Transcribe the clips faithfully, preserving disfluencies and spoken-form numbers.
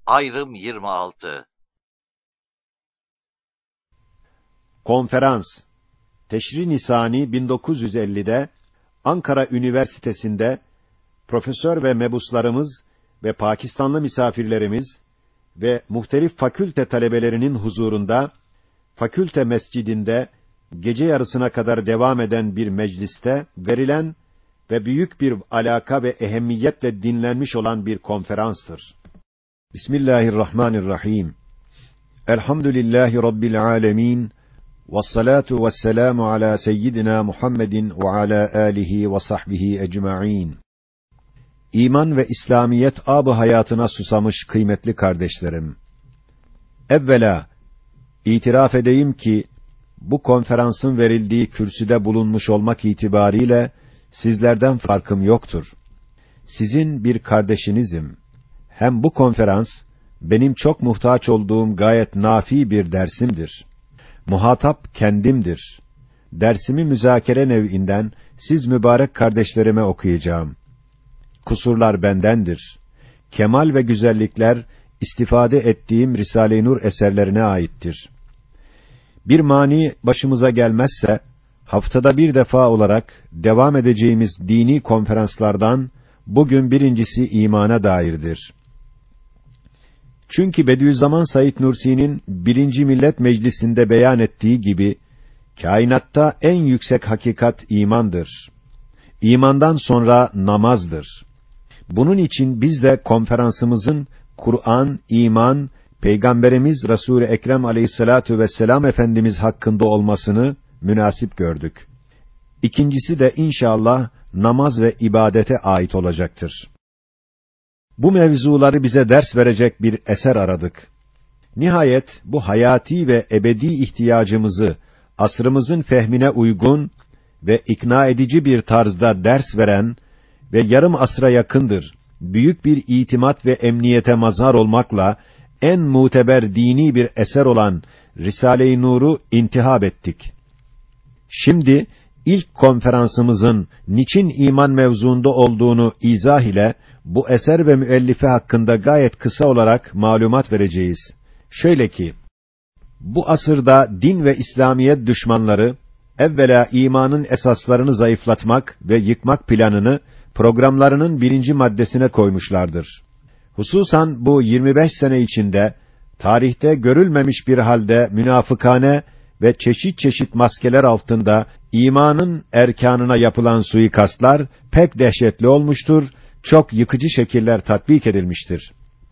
Ayrım yirmi altı. Konferans Teşri Nisani bin dokuz yüz ellide Ankara Üniversitesi'nde profesör ve mebuslarımız ve Pakistanlı misafirlerimiz ve muhtelif fakülte talebelerinin huzurunda, fakülte mescidinde gece yarısına kadar devam eden bir mecliste verilen ve büyük bir alaka ve ehemmiyetle dinlenmiş olan bir konferanstır. Bismillahirrahmanirrahim. Elhamdülillahi Rabbil alemin. Vessalatu vesselamu ala seyyidina Muhammedin ve ala alihi ve sahbihi ecma'in. İman ve İslamiyet ab-ı hayatına susamış kıymetli kardeşlerim. Evvela, itiraf edeyim ki, bu konferansın verildiği kürsüde bulunmuş olmak itibariyle, sizlerden farkım yoktur. Sizin bir kardeşinizim. Hem bu konferans, benim çok muhtaç olduğum gayet nafi bir dersimdir. Muhatap kendimdir. Dersimi müzakere nev'inden, siz mübarek kardeşlerime okuyacağım. Kusurlar bendendir. Kemal ve güzellikler, istifade ettiğim Risale-i Nur eserlerine aittir. Bir mani başımıza gelmezse, haftada bir defa olarak devam edeceğimiz dini konferanslardan, bugün birincisi imana dairdir. Çünkü Bediüzzaman Said Nursi'nin birinci Millet Meclisi'nde beyan ettiği gibi, kainatta en yüksek hakikat imandır. İmandan sonra namazdır. Bunun için biz de konferansımızın Kur'an, iman, Peygamberimiz Resul-i Ekrem Aleyhissalatu vesselam Efendimiz hakkında olmasını münasip gördük. İkincisi de inşallah namaz ve ibadete ait olacaktır. Bu mevzuları bize ders verecek bir eser aradık. Nihayet bu hayati ve ebedi ihtiyacımızı asrımızın fehmine uygun ve ikna edici bir tarzda ders veren ve yarım asra yakındır, büyük bir itimat ve emniyete mazhar olmakla en muteber dini bir eser olan Risale-i Nur'u intihab ettik. Şimdi ilk konferansımızın niçin iman mevzuunda olduğunu izah ile bu eser ve müellife hakkında gayet kısa olarak malumat vereceğiz. Şöyle ki, bu asırda din ve İslamiyet düşmanları evvela imanın esaslarını zayıflatmak ve yıkmak planını programlarının birinci maddesine koymuşlardır. Hususan bu yirmi beş sene içinde tarihte görülmemiş bir halde münafıkane ve çeşit çeşit maskeler altında imanın erkanına yapılan suikastlar pek dehşetli olmuştur, çok yıkıcı şekiller tatbik edilmiştir.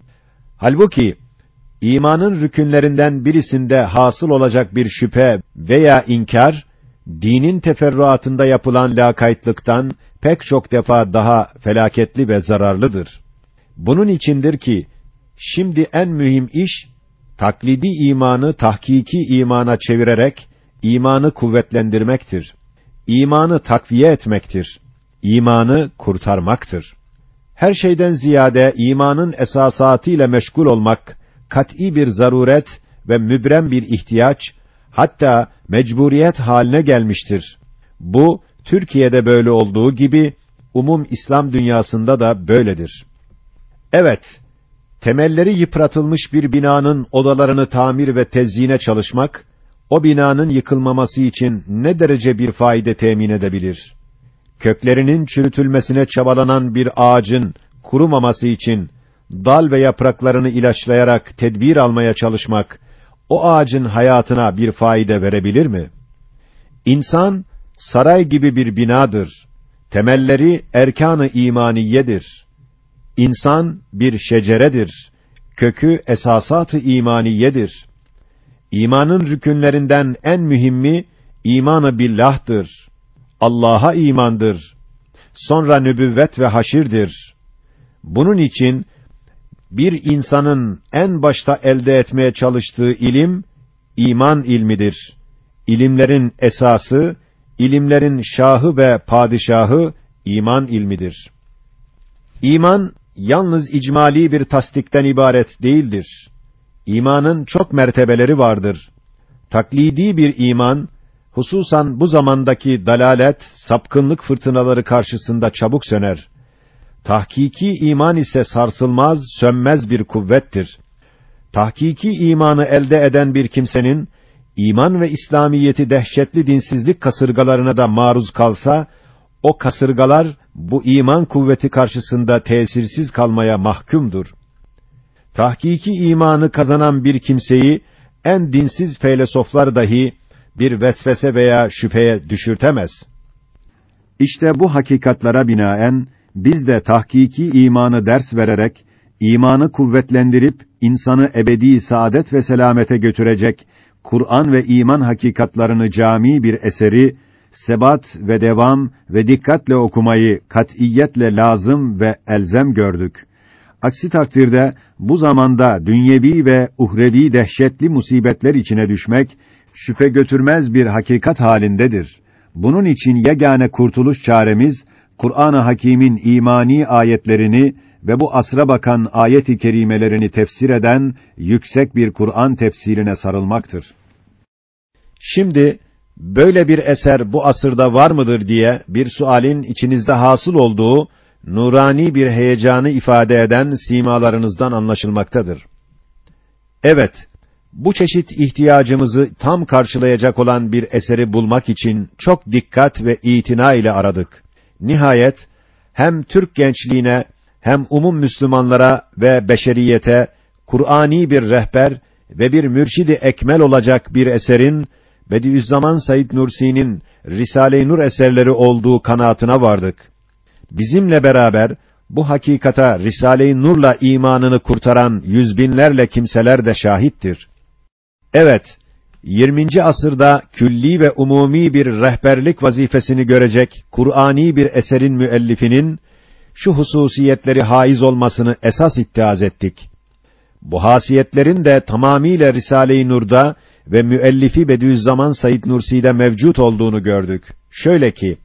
Halbuki imanın rükünlerinden birisinde hasıl olacak bir şüphe veya inkar, dinin teferruatında yapılan lakaytlıktan pek çok defa daha felaketli ve zararlıdır. Bunun içindir ki, şimdi en mühim iş, taklidi imanı tahkiki imana çevirerek, imanı kuvvetlendirmektir. İmanı takviye etmektir. İmanı kurtarmaktır. Her şeyden ziyade imanın esasatıyla meşgul olmak, kat'î bir zaruret ve mübrem bir ihtiyaç, hatta mecburiyet haline gelmiştir. Bu, Türkiye'de böyle olduğu gibi, umum İslam dünyasında da böyledir. Evet, temelleri yıpratılmış bir binanın odalarını tamir ve tezyine çalışmak, o binanın yıkılmaması için ne derece bir faide temin edebilir? Köklerinin çürütülmesine çabalanan bir ağacın kurumaması için dal ve yapraklarını ilaçlayarak tedbir almaya çalışmak, o ağacın hayatına bir faide verebilir mi? İnsan, saray gibi bir binadır. Temelleri erkan-ı imaniyedir. İnsan bir şeceredir. Kökü esasat-ı imaniyedir. İmanın rükünlerinden en mühimmi iman-ı billah'tır. Allah'a imandır. Sonra nübüvvet ve haşirdir. Bunun için bir insanın en başta elde etmeye çalıştığı ilim iman ilmidir. İlimlerin esası, ilimlerin şahı ve padişahı iman ilmidir. İman yalnız icmali bir tasdikten ibaret değildir. İmanın çok mertebeleri vardır. Taklidi bir iman, hususan bu zamandaki dalalet, sapkınlık fırtınaları karşısında çabuk söner. Tahkiki iman ise sarsılmaz, sönmez bir kuvvettir. tahkiki imanı elde eden bir kimsenin, iman ve İslamiyeti dehşetli dinsizlik kasırgalarına da maruz kalsa, o kasırgalar, bu iman kuvveti karşısında tesirsiz kalmaya mahkumdur. Tahkiki imanı kazanan bir kimseyi, en dinsiz feylesoflar dahi, bir vesvese veya şüpheye düşürtemez. İşte bu hakikatlara binaen, biz de tahkiki imanı ders vererek, imanı kuvvetlendirip, insanı ebedi saadet ve selamete götürecek, Kur'an ve iman hakikatlarını cami bir eseri, sebat ve devam ve dikkatle okumayı kat'iyetle lazım ve elzem gördük. Aksi takdirde, bu zamanda dünyevi ve uhrevi dehşetli musibetler içine düşmek, şüphe götürmez bir hakikat halindedir. Bunun için yegane kurtuluş çaremiz, Kur'an-ı Hakîm'in imani ayetlerini ve bu asra bakan ayet-i kerimelerini tefsir eden yüksek bir Kur'an tefsirine sarılmaktır. Şimdi, böyle bir eser bu asırda var mıdır diye bir sualin içinizde hasıl olduğu, nurani bir heyecanı ifade eden simalarınızdan anlaşılmaktadır. Evet, bu çeşit ihtiyacımızı tam karşılayacak olan bir eseri bulmak için çok dikkat ve itina ile aradık. Nihayet, hem Türk gençliğine, hem umum Müslümanlara ve beşeriyete, Kur'ani bir rehber ve bir mürşid-i ekmel olacak bir eserin, Bediüzzaman Said Nursi'nin Risale-i Nur eserleri olduğu kanaatine vardık. Bizimle beraber, bu hakikata Risale-i Nur'la imanını kurtaran yüz binlerle kimseler de şahittir. Evet, yirminci asırda külli ve umumi bir rehberlik vazifesini görecek Kur'ani bir eserin müellifinin, şu hususiyetleri haiz olmasını esas ittihaz ettik. Bu hasiyetlerin de tamamiyle Risale-i Nur'da ve müellifi Bediüzzaman Said Nursi'de mevcut olduğunu gördük. Şöyle ki,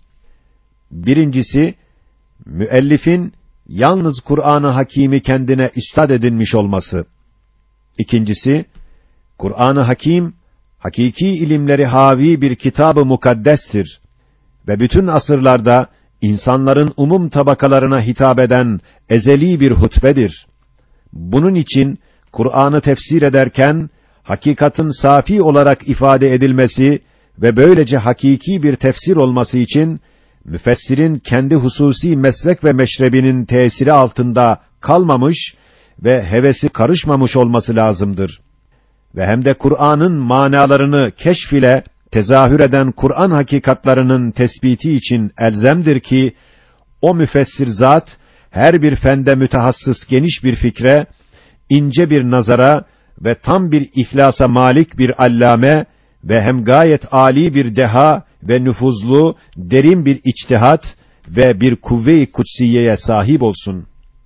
birincisi, müellifin yalnız Kur'an-ı Hakîm'i kendine üstad edinmiş olması. İkincisi, Kur'an-ı Hakîm, hakiki ilimleri havi bir kitab-ı mukaddestir ve bütün asırlarda insanların umum tabakalarına hitap eden ezeli bir hutbedir. Bunun için Kur'an'ı tefsir ederken hakikatin safi olarak ifade edilmesi ve böylece hakiki bir tefsir olması için müfessirin kendi hususi meslek ve meşrebinin tesiri altında kalmamış ve hevesi karışmamış olması lazımdır. Ve hem de Kur'an'ın manalarını keşf ile tezahür eden Kur'an hakikatlarının tespiti için elzemdir ki, o müfessir zat, her bir fende mütehassıs geniş bir fikre, ince bir nazara ve tam bir ihlasa malik bir allame ve hem gayet âli bir deha ve nüfuzlu, derin bir içtihat ve bir kuvve-i kutsiyeye sahip olsun.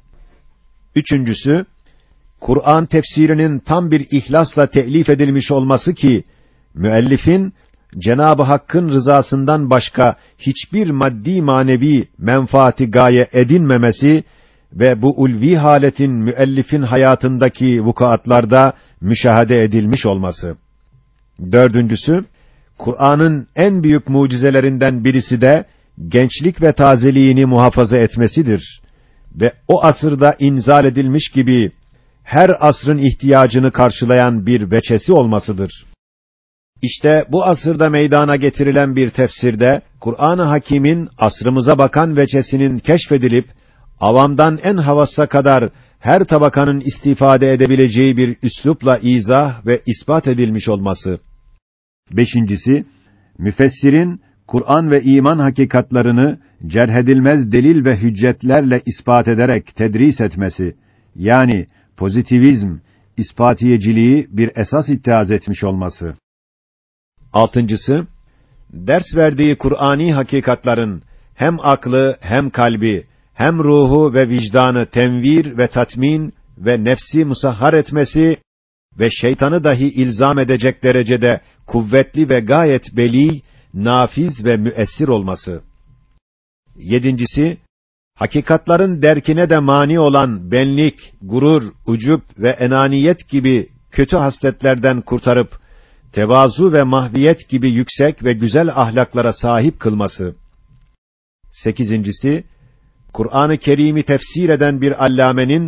Üçüncüsü, Kur'an tefsirinin tam bir ihlasla telif edilmiş olması ki, müellifin, Cenab-ı Hakk'ın rızasından başka hiçbir maddi manevi menfaati gaye edinmemesi ve bu ulvi haletin müellifin hayatındaki vukuatlarda müşahede edilmiş olması. Dördüncüsü, Kur'an'ın en büyük mucizelerinden birisi de gençlik ve tazeliğini muhafaza etmesidir ve o asırda inzal edilmiş gibi her asrın ihtiyacını karşılayan bir veçesi olmasıdır. İşte bu asırda meydana getirilen bir tefsirde Kur'an-ı Hakîm'in asrımıza bakan veçesinin keşfedilip avamdan en havassa kadar her tabakanın istifade edebileceği bir üslupla izah ve ispat edilmiş olması. Beşincisi, müfessirin Kur'an ve iman hakikatlarını cerhedilmez delil ve hüccetlerle ispat ederek tedris etmesi, yani pozitivizm, ispatiyeciliği bir esas ittihaz etmiş olması. Altıncısı, ders verdiği Kur'ani hakikatların hem aklı hem kalbi, hem ruhu ve vicdanı tenvir ve tatmin ve nefsi musahhar etmesi ve şeytanı dahi ilzam edecek derecede kuvvetli ve gayet beli, nafiz ve müessir olması. Yedincisi, hakikatların derkine de mani olan benlik, gurur, ucup ve enaniyet gibi kötü hasletlerden kurtarıp, tevazu ve mahviyet gibi yüksek ve güzel ahlaklara sahip kılması. Sekizincisi, Kur'an-ı Kerim'i tefsir eden bir allâmenin,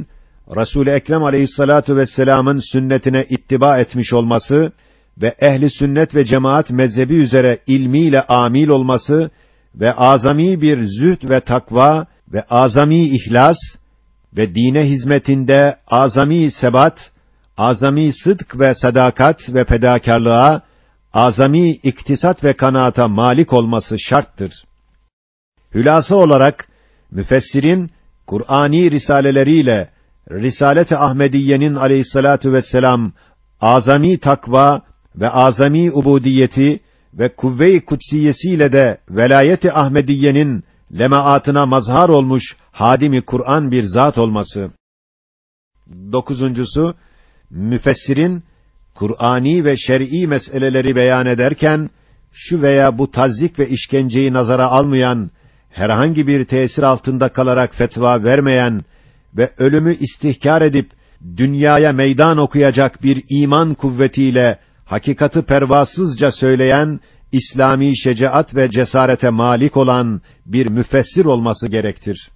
Resul-i Ekrem Aleyhissalatu vesselam'ın sünnetine ittiba etmiş olması ve ehli sünnet ve cemaat mezhebi üzere ilmiyle amil olması ve azami bir zühd ve takva ve azami ihlas ve dine hizmetinde azami sebat, azami sıdk ve sadakat ve fedakârlığa, azami iktisat ve kanaata malik olması şarttır. Hülasa olarak müfessirin Kur'ani risaleleriyle Risalet-i Ahmediye'nin aleyhissalatu vesselam azami takva ve azami ubudiyeti ve kuvve-i kutsiyesiyle de velayet-i Ahmediye'nin lemaatına mazhar olmuş hadimi Kur'an bir zat olması. Dokuzuncusu, müfessirin Kur'ani ve şer'i meseleleri beyan ederken şu veya bu tazzik ve işkenceyi nazara almayan, herhangi bir tesir altında kalarak fetva vermeyen ve ölümü istihkar edip dünyaya meydan okuyacak bir iman kuvvetiyle hakikati pervasızca söyleyen, İslami şecaat ve cesarete malik olan bir müfessir olması gerektir.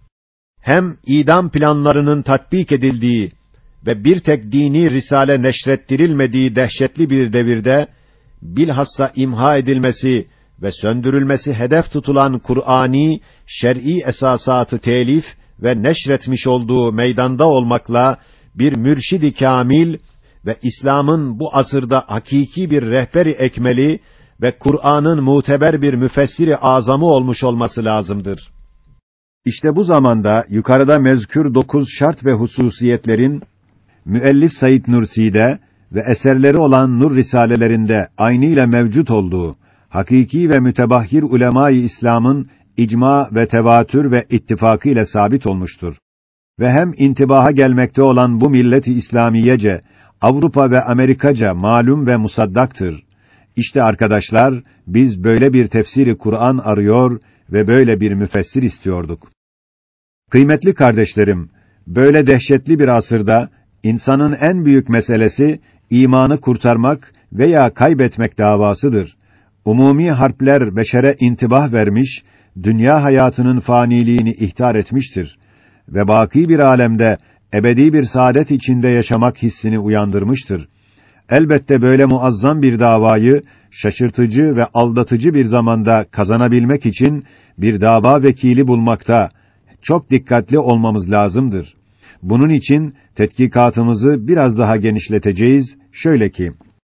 Hem idam planlarının tatbik edildiği ve bir tek dini risale neşrettirilmediği dehşetli bir devirde, bilhassa imha edilmesi ve söndürülmesi hedef tutulan Kur'ani, şer'i esasatı telif ve neşretmiş olduğu meydanda olmakla, bir mürşid-i kâmil ve İslam'ın bu asırda hakiki bir rehber-i ekmeli ve Kur'an'ın muteber bir müfessiri azamı olmuş olması lazımdır. İşte bu zamanda yukarıda mezkür dokuz şart ve hususiyetlerin müellif Said Nursi'de ve eserleri olan Nur risalelerinde aynıyla mevcut olduğu hakiki ve mütebahhir ulema-i İslam'ın icma ve tevatür ve ittifakı ile sabit olmuştur. Ve hem intibaha gelmekte olan bu millet-i İslamiyece, Avrupa ve Amerikaca malum ve musaddaktır. İşte arkadaşlar, biz böyle bir tefsiri Kur'an arıyor ve böyle bir müfessir istiyorduk. Kıymetli kardeşlerim, böyle dehşetli bir asırda insanın en büyük meselesi imanı kurtarmak veya kaybetmek davasıdır. Umumi harpler beşere intibah vermiş, dünya hayatının faniliğini ihtar etmiştir ve baki bir alemde ebedi bir saadet içinde yaşamak hissini uyandırmıştır. Elbette böyle muazzam bir davayı şaşırtıcı ve aldatıcı bir zamanda kazanabilmek için bir dava vekili bulmakta çok dikkatli olmamız lazımdır. Bunun için tetkikatımızı biraz daha genişleteceğiz. Şöyle ki,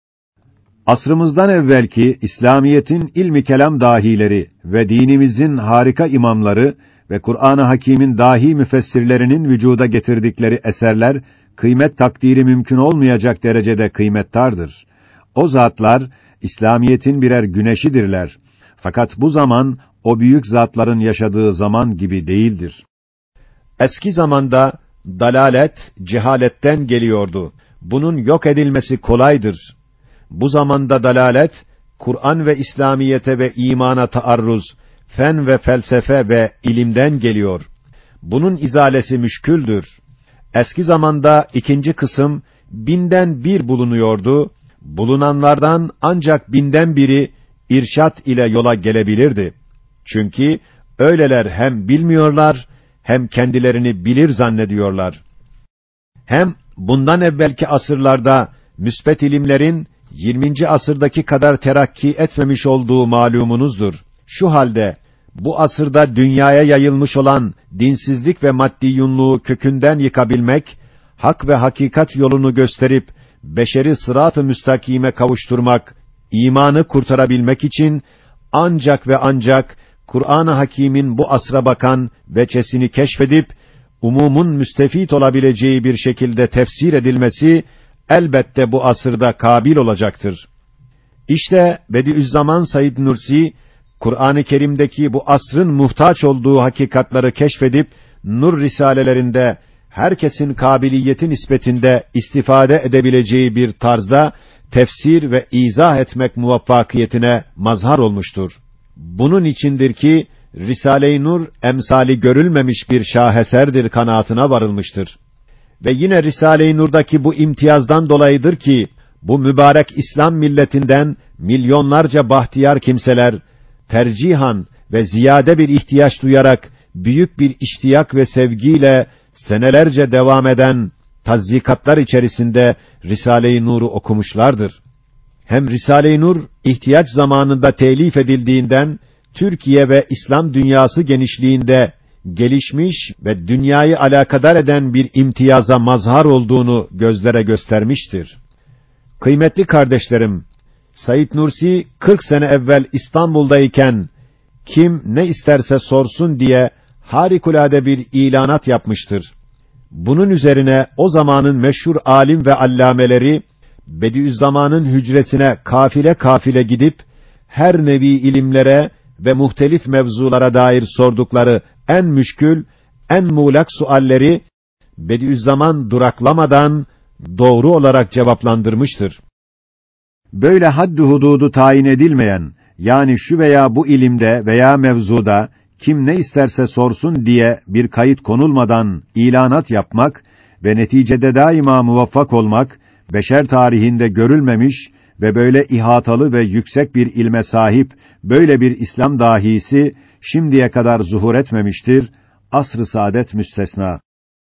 asrımızdan evvelki İslamiyetin ilmi kelam dahileri ve dinimizin harika imamları ve Kur'an-ı Hakîm'in dahi müfessirlerinin vücuda getirdikleri eserler kıymet takdiri mümkün olmayacak derecede kıymettardır. O zatlar İslamiyetin birer güneşidirler. Fakat bu zaman o büyük zatların yaşadığı zaman gibi değildir. Eski zamanda dalalet cehaletten geliyordu. Bunun yok edilmesi kolaydır. Bu zamanda dalalet Kur'an ve İslamiyete ve imana taarruz, fen ve felsefe ve ilimden geliyor. Bunun izalesi müşküldür. Eski zamanda ikinci kısım binden bir bulunuyordu. Bulunanlardan ancak binden biri irşat ile yola gelebilirdi. Çünkü öyleler hem bilmiyorlar hem kendilerini bilir zannediyorlar. Hem bundan evvelki asırlarda müsbet ilimlerin yirminci asırdaki kadar terakki etmemiş olduğu malumunuzdur. Şu halde bu asırda dünyaya yayılmış olan dinsizlik ve maddiyunluğu kökünden yıkabilmek, hak ve hakikat yolunu gösterip beşeri sırat-ı müstakime kavuşturmak, imanı kurtarabilmek için ancak ve ancak Kur'an-ı Hakîm'in bu asra bakan veçesini keşfedip umumun müstefit olabileceği bir şekilde tefsir edilmesi elbette bu asırda kabil olacaktır. İşte Bediüzzaman Said Nursi Kur'an-ı Kerim'deki bu asrın muhtaç olduğu hakikatları keşfedip Nur risalelerinde herkesin kabiliyeti nispetinde istifade edebileceği bir tarzda tefsir ve izah etmek muvaffakiyetine mazhar olmuştur. Bunun içindir ki Risale-i Nur emsali görülmemiş bir şaheserdir kanaatına varılmıştır. Ve yine Risale-i Nur'daki bu imtiyazdan dolayıdır ki bu mübarek İslam milletinden milyonlarca bahtiyar kimseler tercihan ve ziyade bir ihtiyaç duyarak büyük bir iştiyak ve sevgiyle senelerce devam eden tazyikatlar içerisinde Risale-i Nur'u okumuşlardır. Hem Risale-i Nur ihtiyaç zamanında telif edildiğinden Türkiye ve İslam dünyası genişliğinde gelişmiş ve dünyayı alakadar eden bir imtiyaza mazhar olduğunu gözlere göstermiştir. Kıymetli kardeşlerim, Said Nursi kırk sene evvel İstanbul'dayken kim ne isterse sorsun diye harikulade bir ilanat yapmıştır. Bunun üzerine o zamanın meşhur alim ve allameleri Bediüzzaman'ın hücresine kafile kafile gidip her nevi ilimlere ve muhtelif mevzulara dair sordukları en müşkül, en muğlak sualleri Bediüzzaman duraklamadan doğru olarak cevaplandırmıştır. Böyle haddi hududu tayin edilmeyen, yani şu veya bu ilimde veya mevzuda kim ne isterse sorsun diye bir kayıt konulmadan ilanat yapmak ve neticede daima muvaffak olmak, beşer tarihinde görülmemiş ve böyle ihatalı ve yüksek bir ilme sahip böyle bir İslam dahisi şimdiye kadar zuhur etmemiştir, asr-ı saadet müstesna.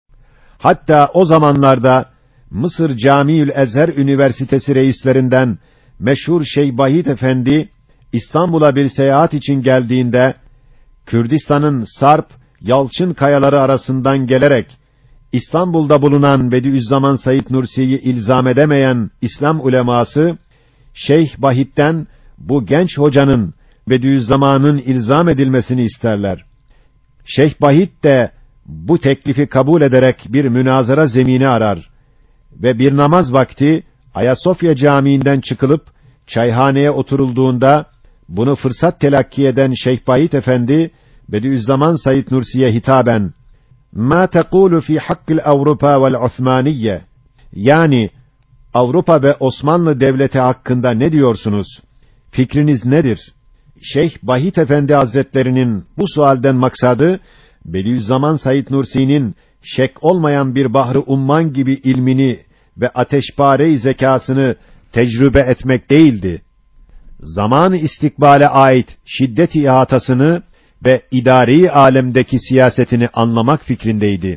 Hatta o zamanlarda Mısır Camiül Ezher Üniversitesi reislerinden meşhur Şeyh Bahit Efendi İstanbul'a bir seyahat için geldiğinde Kürdistan'ın Sarp, Yalçın kayaları arasından gelerek İstanbul'da bulunan Bediüzzaman Said Nursi'yi ilzam edemeyen İslam uleması Şeyh Bahit'ten bu genç hocanın Bediüzzaman'ın ilzam edilmesini isterler. Şeyh Bahit de bu teklifi kabul ederek bir münazara zemini arar ve bir namaz vakti Ayasofya Camii'nden çıkılıp çayhaneye oturulduğunda bunu fırsat telakki eden Şeyh Bahit Efendi Bediüzzaman Said Nursi'ye hitaben "Ma tekulu fi hakkil Avrupa vel Osmaniyye?" Yani Avrupa ve Osmanlı devleti hakkında ne diyorsunuz? Fikriniz nedir? Şeyh Bahit Efendi Hazretlerinin bu sualden maksadı Bediüzzaman Said Nursi'nin şek olmayan bir bahri umman gibi ilmini ve ateşpare-i zekasını tecrübe etmek değildi. Zaman-ı istikbale ait şiddet-i ihatasını ve idari alemdeki siyasetini anlamak fikrindeydi.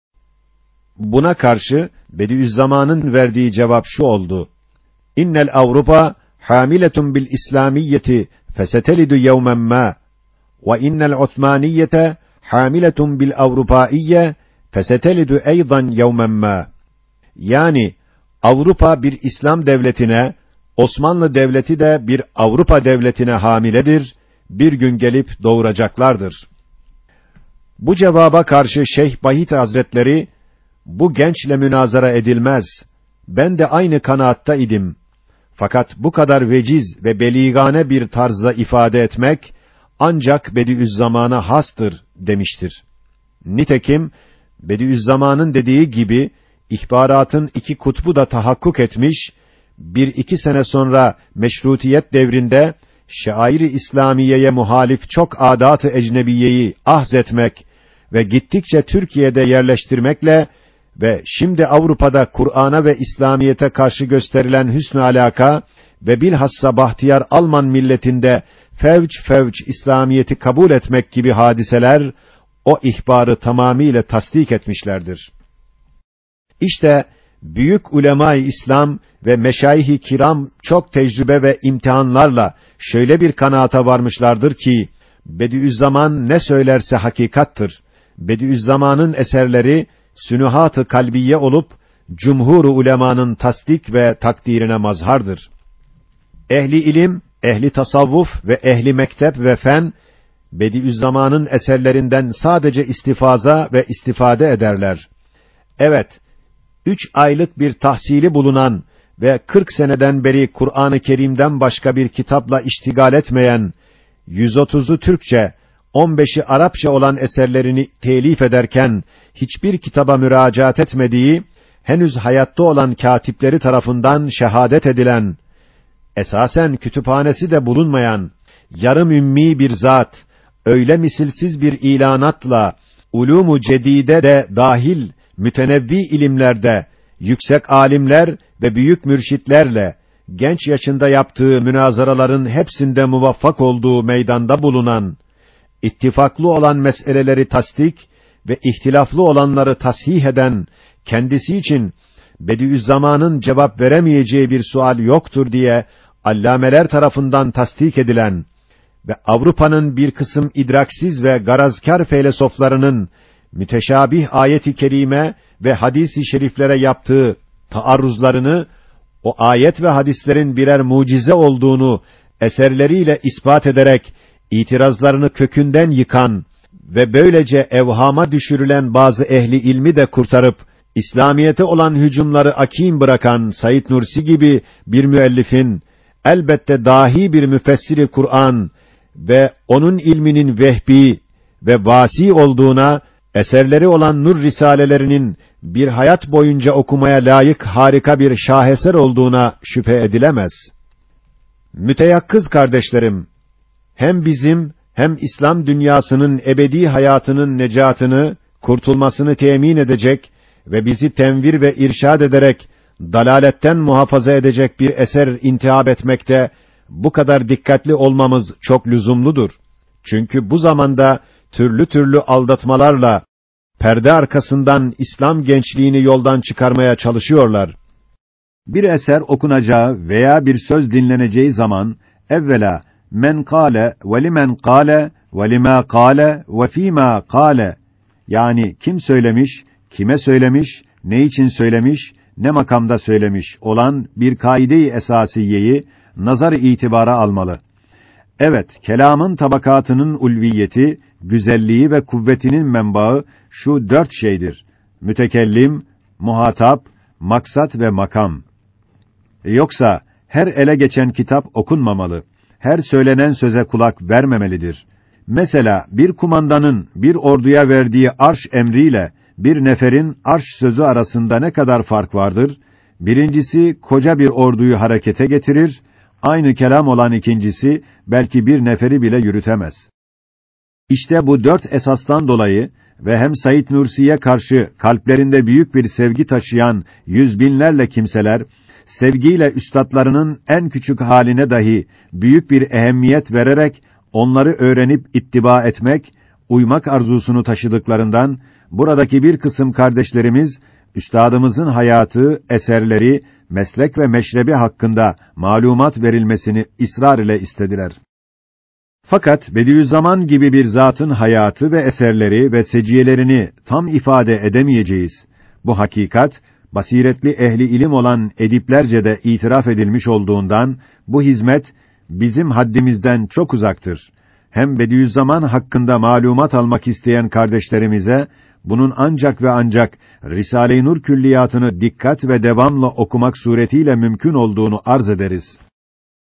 Buna karşı Bediüzzaman'ın verdiği cevap şu oldu: İnnel Avrupa hamiletun bil İslamiyyeti fesetelidu yevmen ma ve innel Osmaniyete hamiletun bil Avrupaiyye fesetelidu eydan yevmen ma. Yani Avrupa bir İslam devletine, Osmanlı devleti de bir Avrupa devletine hamiledir, bir gün gelip doğuracaklardır. Bu cevaba karşı Şeyh Bahit Hazretleri, bu gençle münazara edilmez, ben de aynı kanaatta idim. Fakat bu kadar veciz ve beligane bir tarzda ifade etmek, ancak Bediüzzaman'a hastır demiştir. Nitekim, Bediüzzaman'ın dediği gibi, ihbaratın iki kutbu da tahakkuk etmiş, bir iki sene sonra meşrutiyet devrinde, şair-i İslamiye'ye muhalif çok adat-ı ecnebiyeyi ahzetmek ve gittikçe Türkiye'de yerleştirmekle ve şimdi Avrupa'da Kur'an'a ve İslamiyete karşı gösterilen hüsnü alaka ve bilhassa bahtiyar Alman milletinde fevç fevç İslamiyeti kabul etmek gibi hadiseler, o ihbarı tamamiyle tasdik etmişlerdir. İşte büyük ulema-i İslam ve meşayih-i kiram çok tecrübe ve imtihanlarla şöyle bir kanaata varmışlardır ki, Bediüzzaman ne söylerse hakikattır. Bediüzzaman'ın eserleri sünuhat-ı kalbiye olup cumhur-u ulemanın tasdik ve takdirine mazhardır. Ehli ilim, ehli tasavvuf ve ehli mektep ve fen Bediüzzaman'ın eserlerinden sadece istifaza ve istifade ederler. Evet, üç aylık bir tahsili bulunan ve kırk seneden beri Kur'an-ı Kerim'den başka bir kitapla iştigal etmeyen, yüz otuzu Türkçe, on beşi Arapça olan eserlerini telif ederken hiçbir kitaba müracaat etmediği, henüz hayatta olan katipleri tarafından şehadet edilen, esasen kütüphanesi de bulunmayan, yarım ümmi bir zat, öyle misilsiz bir ilanatla, ulûm-u cedide de dahil, mütenevvi ilimlerde, yüksek alimler ve büyük mürşitlerle, genç yaşında yaptığı münazaraların hepsinde muvaffak olduğu meydanda bulunan, ittifaklı olan meseleleri tasdik ve ihtilaflı olanları tasih eden, kendisi için Bediüzzaman'ın cevap veremeyeceği bir sual yoktur diye allameler tarafından tasdik edilen ve Avrupa'nın bir kısım idraksiz ve garazkar felsefelerinin müteşabih ayet-i kerime ve hadis-i şeriflere yaptığı taarruzlarını, o ayet ve hadislerin birer mucize olduğunu eserleriyle ispat ederek itirazlarını kökünden yıkan ve böylece evhama düşürülen bazı ehli ilmi de kurtarıp İslamiyete olan hücumları akîm bırakan Said Nursi gibi bir müellifin elbette dahi bir müfessiri Kur'an ve onun ilminin vehbi ve vasi olduğuna, eserleri olan nur risalelerinin bir hayat boyunca okumaya layık harika bir şaheser olduğuna şüphe edilemez. Müteyakkız kardeşlerim, hem bizim hem İslam dünyasının ebedi hayatının necatını, kurtulmasını temin edecek ve bizi tenvir ve irşad ederek dalaletten muhafaza edecek bir eser intihab etmekte bu kadar dikkatli olmamız çok lüzumludur. Çünkü bu zamanda türlü türlü aldatmalarla perde arkasından İslam gençliğini yoldan çıkarmaya çalışıyorlar. Bir eser okunacağı veya bir söz dinleneceği zaman evvela men kâle ve limen kâle ve limâ kâle ve fîmâ kâle, yani kim söylemiş, kime söylemiş, ne için söylemiş, ne makamda söylemiş olan bir kaide-i esasiyeyi nazar-ı itibara almalı. Evet, kelamın tabakatının ulviyeti, güzelliği ve kuvvetinin menbaı şu dört şeydir: mütekellim, muhatap, maksat ve makam. Yoksa her ele geçen kitap okunmamalı, her söylenen söze kulak vermemelidir. Mesela bir kumandanın bir orduya verdiği arş emriyle bir neferin arş sözü arasında ne kadar fark vardır? Birincisi koca bir orduyu harekete getirir, aynı kelam olan ikincisi belki bir neferi bile yürütemez. İşte bu dört esastan dolayı ve hem Said Nursi'ye karşı kalplerinde büyük bir sevgi taşıyan yüz binlerle kimseler, sevgiyle üstadlarının en küçük haline dahi büyük bir ehemmiyet vererek onları öğrenip ittiba etmek, uymak arzusunu taşıdıklarından, buradaki bir kısım kardeşlerimiz, üstadımızın hayatı, eserleri, meslek ve meşrebi hakkında malumat verilmesini ısrar ile istediler. Fakat Bediüzzaman gibi bir zatın hayatı ve eserleri ve seciyelerini tam ifade edemeyeceğiz. Bu hakikat, basiretli ehli ilim olan ediplerce de itiraf edilmiş olduğundan, bu hizmet bizim haddimizden çok uzaktır. Hem Bediüzzaman hakkında malumat almak isteyen kardeşlerimize, bunun ancak ve ancak Risale-i Nur külliyatını dikkat ve devamla okumak suretiyle mümkün olduğunu arz ederiz.